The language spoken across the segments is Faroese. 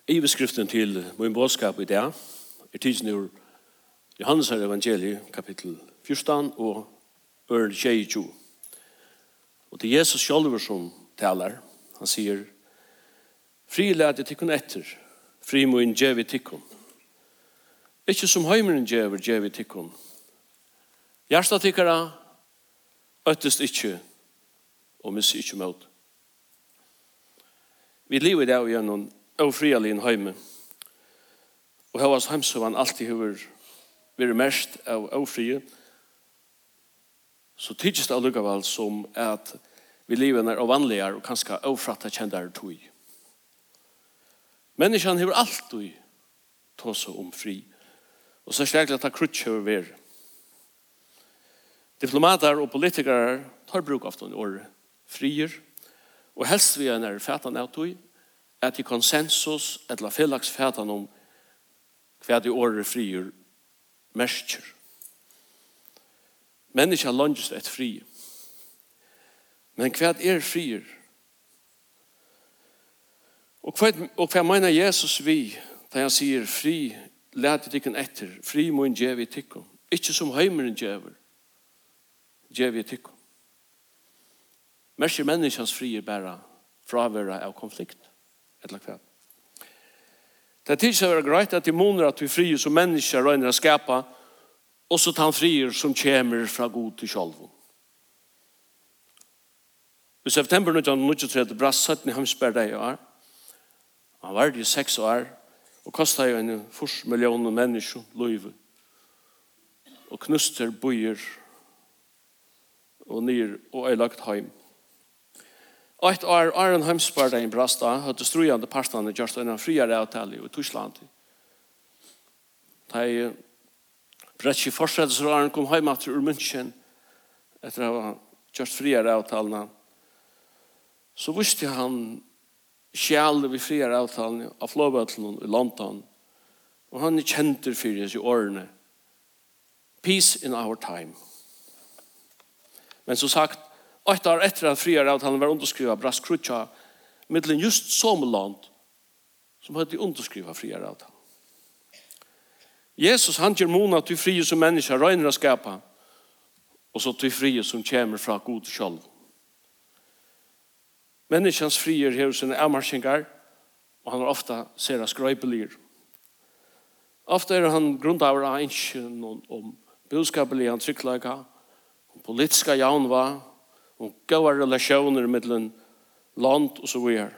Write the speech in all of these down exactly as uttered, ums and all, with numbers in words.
Iveskriften til min budskap i dag er tidsen ur Johannes evangeliet, kapittel fjorton og ør tjueto. Og det er Jesus selv som taler. Han sier, fri lærte tikkun etter, fri moin djevi tikkun. Ikke som heimeren djever djevi tikkun. Hjärsta tikkara øttest ikke og miss ikke mot. Vi lever i dag gjennom ofrialig en heime. Og hva heimsøvan alltid har vært mest av ofrie, så tydes det allikevel som at vi lever er vanligere og kanskje ofratta kjendere tog. Menneskene har alltid tått seg om fri, og så slik at det krutsk over vært. Diplomater og politikere tar bruk av den året frier, og helst vi er nær fætan av tog, at i konsensus eller felaks fætan om hva de året frier merker. Mennesker lønges et fri. Men hva er frier? Og hva, og hva mener Jesus vi, da han sier fri, lærte tikkun etter, fri må en djevi tikkun. Ikke som heimeren djever, djevi tikkun. Merker menneskens frier bare fravera av konflikt, eller hva. Det er tids å være greit at de måneder at vi frier som mennesker røyner å skapa, og så tar frier som kommer fra god til sjølven. I september nitton tretti brast sytten hamsberg i år. Han var det i seks år, og kostet jo en fors millioner mennesker liv. Og knuster bøyer og nyr og er lagt heim. Og et år, Aron Heimsberg brast da, hadde strujande partene gjort en friere avtale i Tyskland. De bretski fortsettelser kom heim til ur München etter å ha gjort friere avtalene. Så visste han skjæle vi friere avtalene av flåbøtlen i London. Og han kjente for oss i årene. Peace in our time. Men som sagt, åtte år etter at friere avtalen var underskrivet brast Krutja, mittelen just som land som hadde underskrivet friere avtalen. Jesus han gjør mona til frie som mennesker røyner å skapa, og så til frie som kommer fra god sjølv. Menneskens frier har sine avmarsingar, og han er ofta ser skrøypelir. Ofta er han grunndavr av ønsken om budskapelig antrykklaga, om politiska jaunva, om gode relasjoner mellom land og så videre.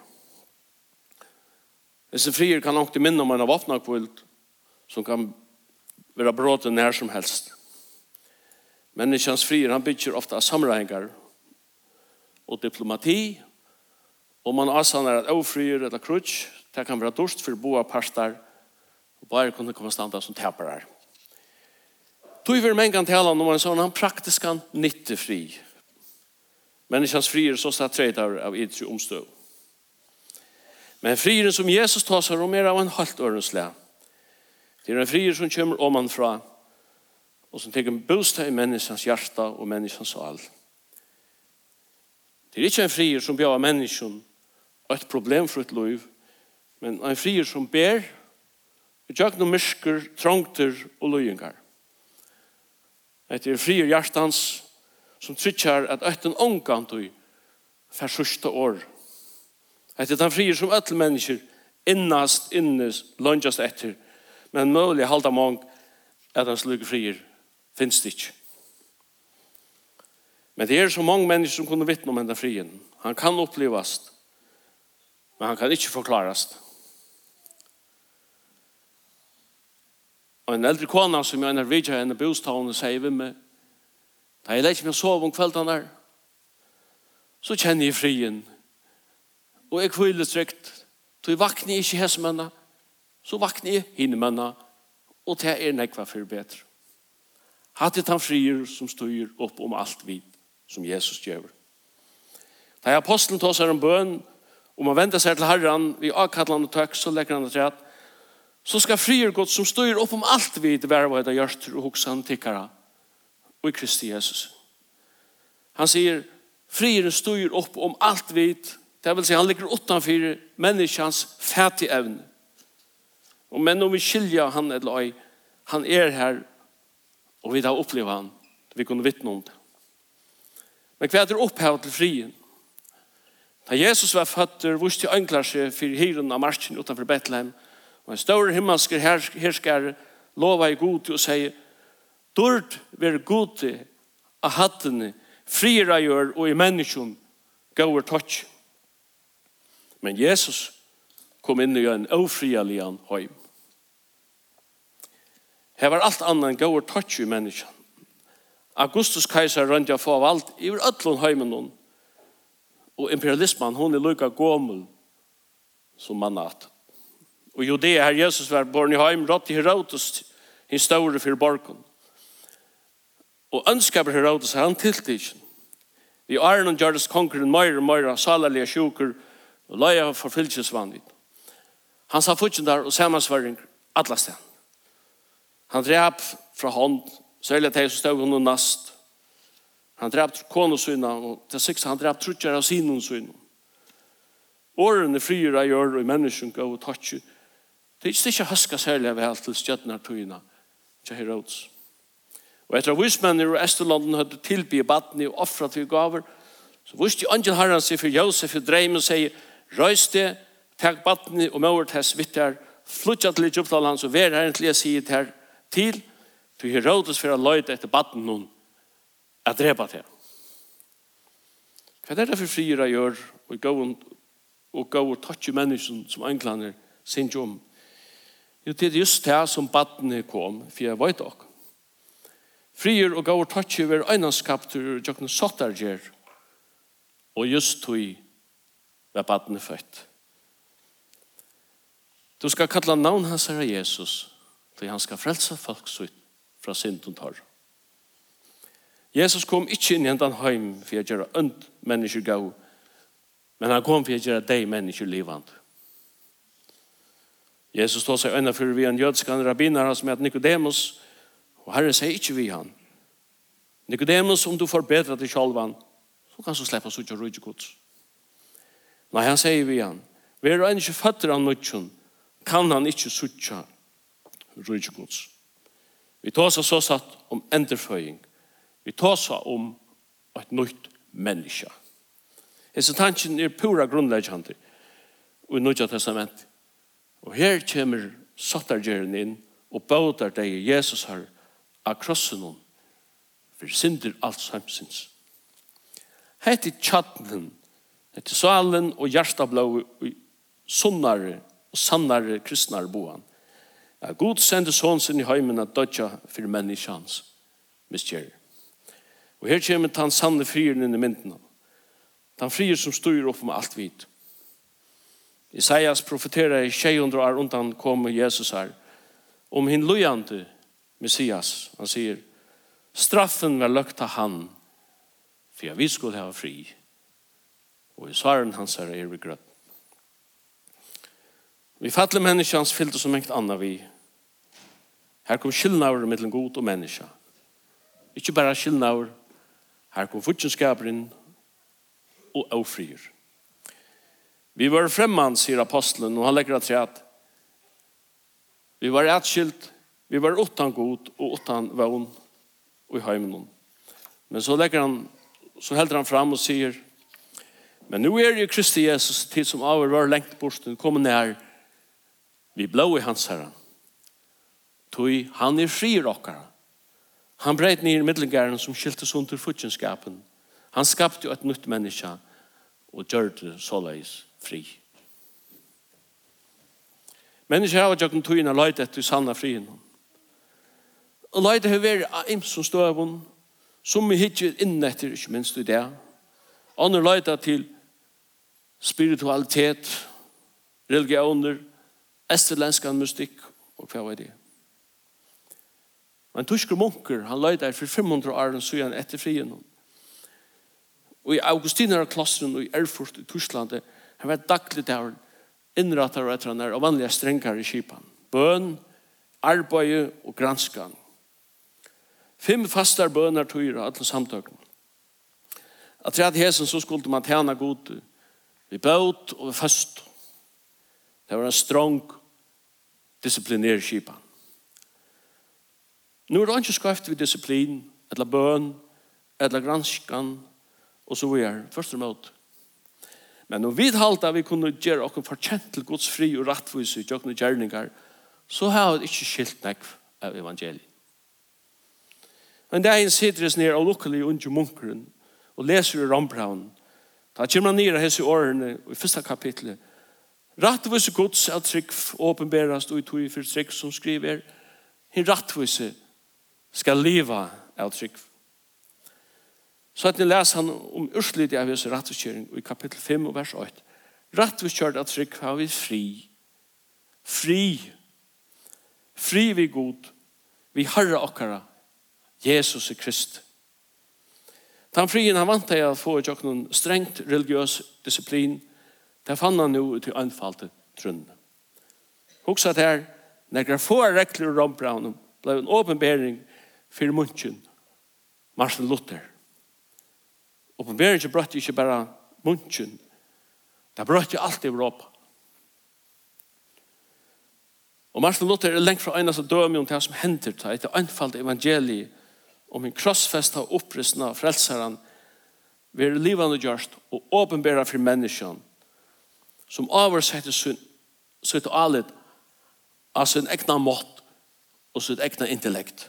Disse frier kan langt minne om en våpnakvult som kan være bråten nær som helst. Menneskens frier han bygger ofte av samregninger og diplomati, og man avsanner at ofrier eller krutsk, det kan være dorst for boa parter, og bare kunne komme standa som tapere. Tog vi mengan tala om en sånn praktisk nyttefri. Menneskens frier så satt treit av, av idri omstøv. Men frieren som Jesus tar seg om er av en halvt ørensle. Det er en frier som kommer omanfra og som tenker bostad i menneskens hjärta og menneskens sal. Det er ikke en frier som bjør mennesken et problem for et liv, men en frier som ber og gjør noen mysker, trangter og løyengar. Det er frier hjertans som trykker at øtten ångkant og for sørste år. Det er den frier som øtten mennesker innast, innes, lønges etter, men mulig halda mång at hans lykke frier finnes det ikke. Men det er så mange mennesker som kunne vittne om denne frien. Han kan opplevas, men han kan ikke forklares. Og en eldre kona som jeg er vidtja henne bostavene sier vi med, da jeg leker meg å sove om kvelden der, så kjenner jeg frien. Og jeg kviler trygt. Så jeg vakner ikke hessemennene, så vakner jeg hinnemennene, og det er nekva for bedre. Hatt et han frier som styr opp om alt vid som Jesus gjør. Da jeg apostelen tar seg en bøn, om å vende seg til Herren, vi avkattler og tøk, så legger han det til at, så skal frier godt som styr opp om alt vid være hva det gjør og hoksan tikkere og i Kristi Jesus. Han sier, frier styr opp om alt vid, det vil si han ligger utanfor menneskens fattig evne. Og men om vi skiljer han eller ei, han er her, og vi har opplevd han. Vi kunne vittne om det. Men hva er det opphavet til frien? Da Jesus var født, visste jeg ønkler seg for hyren av marsjen utenfor Bethlehem. Og en stor himmelske herskere lova i god til å si, dård være god til av hattene, friere gjør og i mennesken går touch. Men Jesus kom inn i en ofrielig heim. Her var alt annet enn går touch i mennesken. Augustus kejser rønte å få av alt i ødlån heimen. Og imperialismen, hun er lykka gommel som mannat. Og jo det her Jesus var born i heim, rått i Herodes, hin store for borgen. Og ønskaper Herodes, han tiltidsen. Vi er noen gjørdes konkurren mer og mer, salalige sjuker, og løya forfyllelsesvanlig. Han sa fortsatt der, og samansvaring, alle sted. Han drep fra hånd, særlig til som stod hun og nast. Han drep konosyna, og til seks han drep trutjar av sinonsyna. Årene frier av gjør, og mennesken går og toucher. Det er ikke huska særlig vel til stjøtnartøyene til Herodes. Og etter at vismenner og Esterlanden hadde tilbydet baden og offret til gaver, så visste angel Herren seg for Josef i dreimen og sier, røys det, takk baden og møver til svittar, flytja til Egyptaland, så vær herren til jeg sier til, til, til Herodes for å løyde etter baden noen, at drepa til. Hva er det for friere gjør, og gå og gå og touche mennesken som enklander sin om? Jo, det er just det som baden kom, for jeg vet også. Frier og gå og touche ver øynanskaptur og jokkne sottarger, og just tog var baden født. Du skal kalla navn hans herre Jesus, til han skal frelsa folk sutt fra synden tar. Jesus kom ikke inn i hendan heim for å gjøre ønd mennesker gav, men han kom for å gjøre deg mennesker livand. Jesus tog seg øyne for vi en jødskan rabbiner som heter Nicodemus, og Herren sier ikke vi han. Nicodemus, om du får bedre til sjálvan, så kan du slippe å suttje rujt gods. Nei, han sier vi han. Vi er en ikke føtter av nødtjen, kan han ikke suttje rujt gods. Vi tar seg så satt om enderføying. Vi tar seg om et nytt menneske. Hese tanken er pura grunnleggjande i Nødja testament. Og her kommer sottargeren inn og bådar deg Jesus har av krossen hon for synder alt samsins. Hette tjattnen, hette salen og hjertablå og sunnare og sannare kristnare boan. Ja, God sender sånn sin i heimen at dødja for menneskans misgjerr. Og her kommer han sanne frieren inn i mynden. Han frier som styr opp med alt vidt. Isaias profeterer i tjuehundra år undan kom Jesus her om hin lojande Messias. Han sier, straffen var løkt av han for jeg vi skulle ha fri. Og i svaren hans er er vi grøtt. Vi fattle menneskans fyllte som engt anna vi. Her kom skillnaver mellom god og menneska. Ikke bare skillnaver. Her kom fortjenskaperen og ofrier. Vi var fremman, sier apostelen, og han legger at seg at vi var atskilt, vi var utan god og utan vån og i heimen. Men så legger han, så helder han fram og sier, men nu er jo Kristi Jesus tid som av var lengt borsten, kommer nær, vi blå i hans herre. Tog han er fri rockare. Han breit ner middelgæren som skiltes under futjenskapen. Han skapte jo et nytt menneske og gjør det såleis fri. Mennesker har jo tog inn og løyde etter sanna frien. Og løyde har vært im som støvun, som vi hittir inn etter, ikke minst i det. Andre løyde til spiritualitet, religioner, esterlenskan mystikk, og hva var det? Men tysker munker, han løyde her for fem hundre år siden etter frien. Og i Augustinerklostren og i Erfurt i Tyskland, han var daglig der innrattar og etter han er, og vanlige strenger i kipan. Bøn, arbeid og granskan. Fem fastar bønar tøyra, alle samtøkken. At rett hesen så skulle man tjene god vi bøt og vi fast. Det var en strong disciplinere skipan. Nu er det ikke skreft ved disiplin, eller bøn, eller granskan, og så videre, først og mot. Men når vi halta vi kunne gjøre oss fortjent til Guds fri og rettvise i jøkne gjerninger, så har vi ikke skilt nekv av evangeliet. Men det er en sitter ned og lukkelig under munkeren, og leser i Rambraun. Da kommer han ned av hese årene i første kapitlet. Rettvise Guds er trygg åpenberast og i tog for trygg som skriver, en rettvise skal leva av trygg. Så at ni leser han om urslidet av hese rettviskjøring i kapittel fem og vers åtte. Rettviskjørt av trygg har vi fri. Fri. Fri vi god. Vi harre okkara. Jesus er Krist. Den frien han vant til å få i noen strengt religiøs disiplin, det fann han nå til anfalte trunn. Hoksa at her, når jeg får rekler og rombraun, ble en åpenbering for munchen, Martin Luther. Åpenberingen brøtte ikke bare munchen, det brøtte alt i Europa. Og Martin Luther er lengt fra en av døme om det som hender til etter anfalt evangeliet om en krossfest av opprystene av frelseren vil livende gjørst og åpenbæra for menneskene som oversetter sitt alet av sin egna mått og sitt egna intellekt.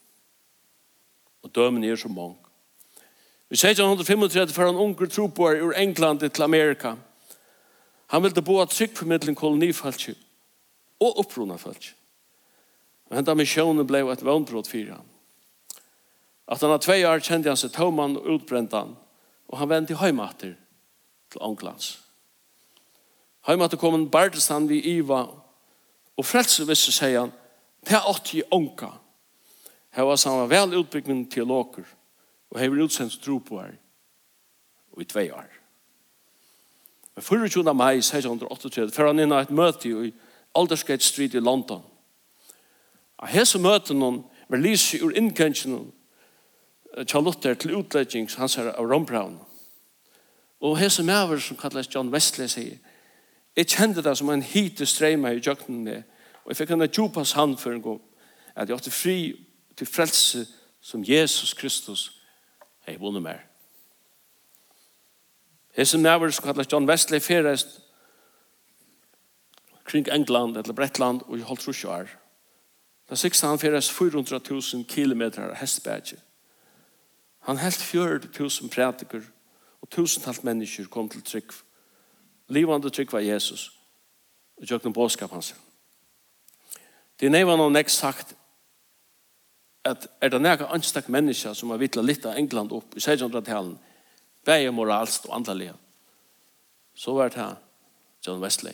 Og dømen er så mange. I sexton femogtrettiofem for en unger troboer ur England til Amerika. Han ville bo av tryggformidling kolonifolk og opprona folk. Men da missionen ble et vannbrott for ham. At han har två år kände han sig tomman och utbränt han. Och han vände heimater till Ånglands. Heimater kom en bardestand vid Iva. Och frälsevisse säger han. Det är åt i ånka. Här var han var väl utbyggd teologer. Och här var utsänd tro på her. Och i två år. Men tjugofyra maj sextonhundraåttiotre för han in ett möte i Aldersgate Street i London. Och här så möten någon var lyse ur inkantionen Charlotte til utleggings hans her av Rombraun. Og hese maver som kalles John Wesley sier, jeg kjente det som en hite strømme i jøkken med, og jeg fikk en djupas hand for en gang, at jeg åtte fri til frelse som Jesus Kristus har vunnet mer. Hese maver som kalles John Wesley ferest kring England eller Bretland og i holdt trusjår. Da sikste han ferest fyrahundra tusen kilometer hestbædje. Han helt fjörde tusen prædiker og tusentals mennesker kom til trygg. Livande trygg var Jesus og gjør den bådskap hans. Det er nevan og nekst sagt at er det nega anstak mennesker som har vittla litt av England opp i sextonhundratalen, begge moralst og andaliga. Så var det her John Wesley.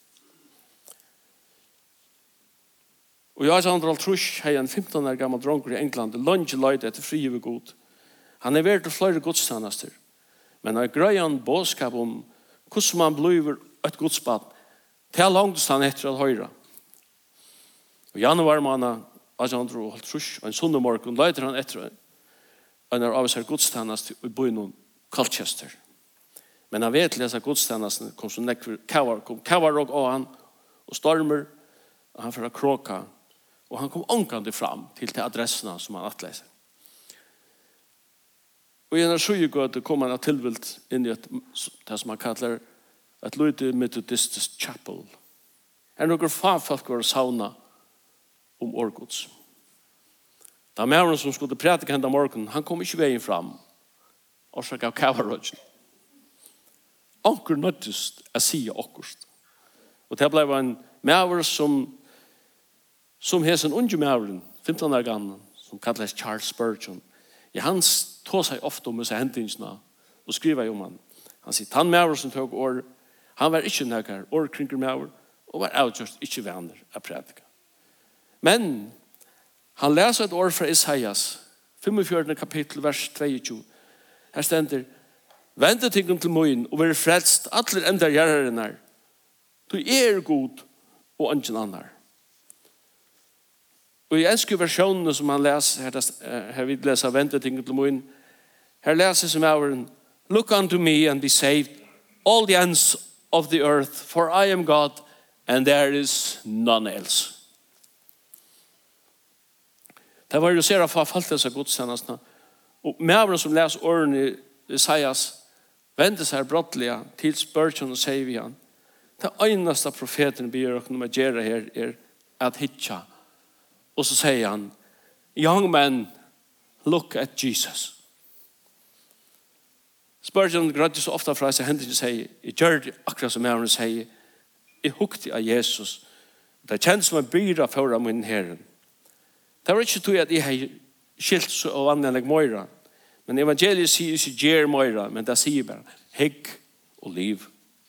Og jeg har andral trus hei en femton år gammal dronker i England, lunge løyde etter fri over god. Han er vært til flere godstjenester, men har grøyen bådskap om hvordan man blir et godsbad, til langt han etter å høre. Og januar måned, og en sundag morgen, leiter han etter en av seg godstjenester i byen Colchester. Men han vet lese godstjenestene, kom så nekker kavar, kom kavarråk av han, og stormer, og han får kråka, og han kom omkant fram til de adressene som han atleser. Og i en sjøgåte kom han tilvilt inn i et, det som han kallar et lite metodistisk chapel. Her er noen fagfolk var sauna om årgods. Da mæren som skulle prædike henne morgen, han kom ikke veien fram og så gav kavarødgen. Onker nøttest å si akkurst. Og det ble en mæren som som hesen unge mæren, femton år gammel, som kalles Charles Spurgeon. Ja, han tog seg ofte om disse hendingsene og skriver om han. Han sier, han mæver som tog år, han var ikke nøkker, årkringer mæver, og var avgjørst ikke venner av prædika. Men han leser et år fra Isaias, femogfjørdende kapittel, vers tjueto. Her stender, vente tingen til moen, og være frelst, atler enda gjerreren her. Du er god, og ingen annar. Og i enske versjonene som han leser, her, her vi leser vente tingen til moen, her leser som er look unto me and be saved, all the ends of the earth, for I am God, and there is none else. Det var jo ser av falt dessa godstjänsterna. Og medvaren som les årene i Isaias vende seg brottliga til spørsmål og sier vi han. Det eneste profeten ber dere om å gjøre her er at hitja. Og så sier han, young men, look at Jesus. Spørsmål grødde så ofte fra seg hendene sier, jeg gjør det akkurat som medvaren sier, jeg hukte av Jesus. Det kjennes som en byra foran min herren. Det var ikke tog at jeg har skilt så og annet møyra. Men evangeliet sier ikke gjør møyra, men det sier bare hegg og liv.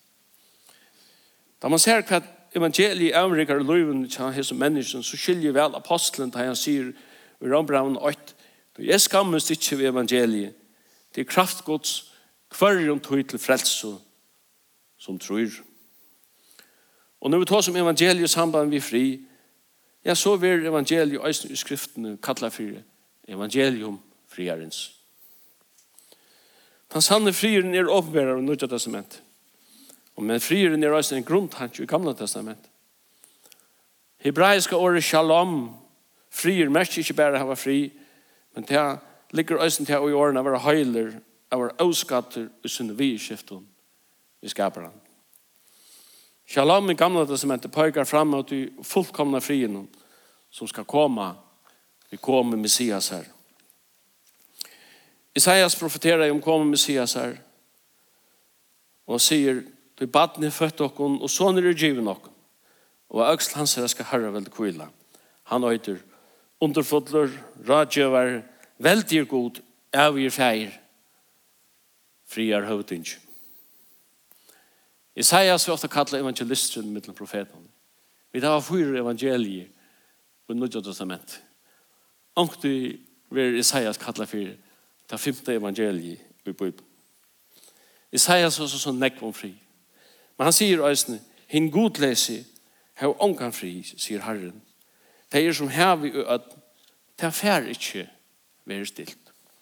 Da man ser hva evangeliet avrikker liven til hese mennesken, så skiljer vel apostelen da han sier i Rombraun åtte, jeg skammes ikke ved evangeliet, det er kraftgods kvarjon tog til frelse som tror. Og når vi tar som evangeliet samband vi fri, ja, så vil evangeliet i skriftene kallet for evangelium friarens. Den sanne frieren er åpenbæret i Nødja testament. Og men frieren er også en grunntanke i Gamla testament. Hebraiska året shalom, frier, mest ikke bare hava fri, men det ligger også til å i årene være høyler, av avskatter og sinne vidskiften vi skaper han. Shalom i Gamla testamentet pøyker fram at de fullkomna frien som skal komme, vi kommer Messias her. Isaias profeterer om kommer Messias her og sier du baden er født okken og sånn er givet okken og øksel hans her skal herre veldig kvila. Han øyter underfotler, radgjøver, veldig god, avgir feir, friar høvding. Isaias er ofte kallet evangelisten mellom profetene. Vi har fyra evangelier i Nødja testament. Omkring vil Isaias kallet for det femte evangeliet i Bibelen. Isaias er også sånn nekk om fri. Men han sier også, hin godlese, hev omkan fri, sier Herren. Det er som hev i at det fer ikke være stilt.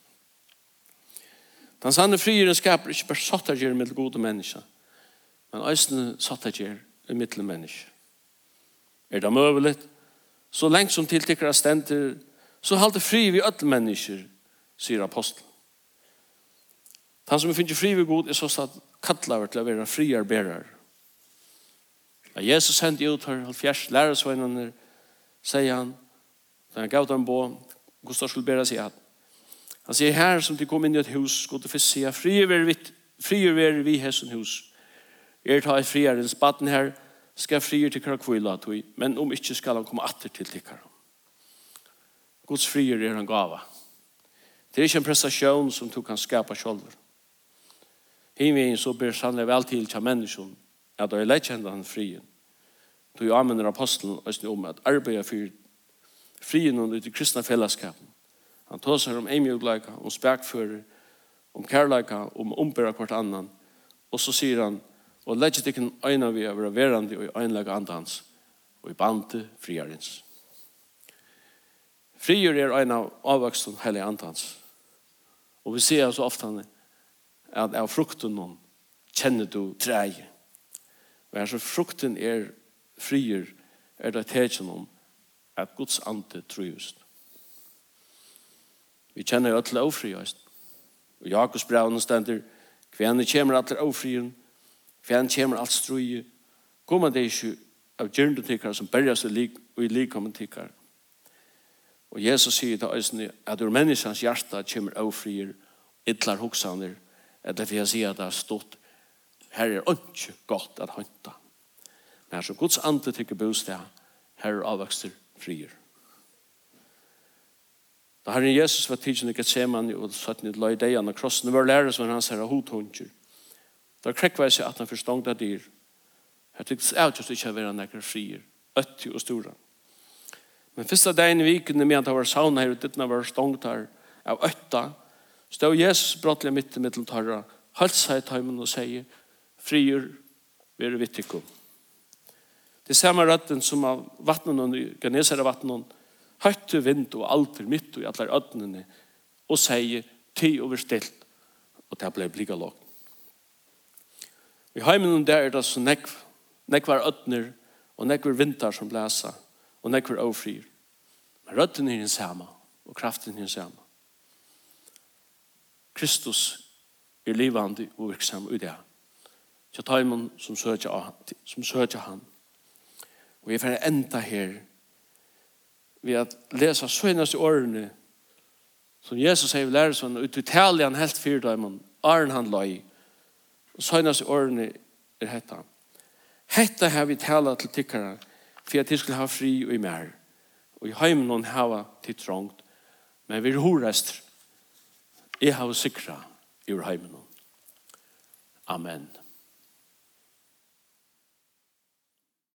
Den sanne frieren skaper ikke bare satt av med gode mennesker, men også satt av i mittel mennesker. Er det møvelig? Så lengt som tiltikker stenter, så halte fri vi alle mennesker, sier apostelen. Han som finner fri ved god er så satt kattlaver til å være friarbærere. Da Jesus sendte ut her, halvfjerds lærersvøgnene, sier han, da han gav dem på, Gustav skulle bære seg at. Han sier, her som de kom inn i et hus, skulle de først si, frier være vi hessen hus. Er ta et friarens baden her, skal frier til hver kvila, men om ikke skal han komme atter til til hver. Guds frier er en gava. Det er ikke en prestasjon som du kan skapa selv. Himmelen så ber sannelig vel til til mennesken at det er lekkjende han frien. Du anvender apostelen om at arbeide for frien under det kristne fellesskapen. Han tar seg om emjugleika, om spekfører, om kærleika, om ombæra kvart annan. Og så sier han, og legger det ikke øyne vi over verande og i øynlega andans, og i bante friarens. Frier er øyne av avvoksten heilig andans. Og vi ser så ofte at av frukten noen kjenner du treie. Og her så frukten er frier, er det tegjen om at Guds ande trøyest. Vi kjenner jo til ofriøst. Og Jakobs brevene stender, hvem kommer til ofrien, hvem kommer alt strøye, kommer det ikke av gjørnetikkere som berger seg og i likkommentikkere. Og Jesus sier til oss at ur menneskens hjerte kommer ofrier, ytlar hoksaner, eller for jeg sier at det har stått, her er ikke godt at håndta. Men som Guds ande tykker bostad, her er avvokster frier. Da Herren Jesus var tidsen i Gethsemane og satt ned løy deian og krossen var lærer som han sier av hodhunger. Da krekva seg at han forstånd av dyr. Her tyktes jeg just ikke være nekker frier, øtti og stora. Men første dagen i vikene med at han var sauna her og dittene var stångt her av øtta, stod Jesus brottelig midt i middeltarra, holdt seg i tøymen og sier, frier, vi er vittikum. Det samme røtten som av vattnen og Genesare vattnen, høyt til vind og alter midt og i alle ødnene, og sier, tid over stilt, og det ble blikket lågt. I heimen der er det så nekv, nekvar ødner, og nekvar vinter som blæsa, og nekvar ofrir. Men røtten er den samme. og kraften hins samme. Kristus er livande og virksam i det. Så tar man som søker, som søker han. Og jeg får enda her ved at lese søneste årene som Jesus sier i lærersvann, ut uttaler han helt fyrt av man, åren han løy. Og søneste årene er hetta. Hetta har vi talat til tykkere, for at de skulle ha fri og i mer. Og i heimen hava til trångt. Men vi er horest. Jeg har sikra i heimen. Amen.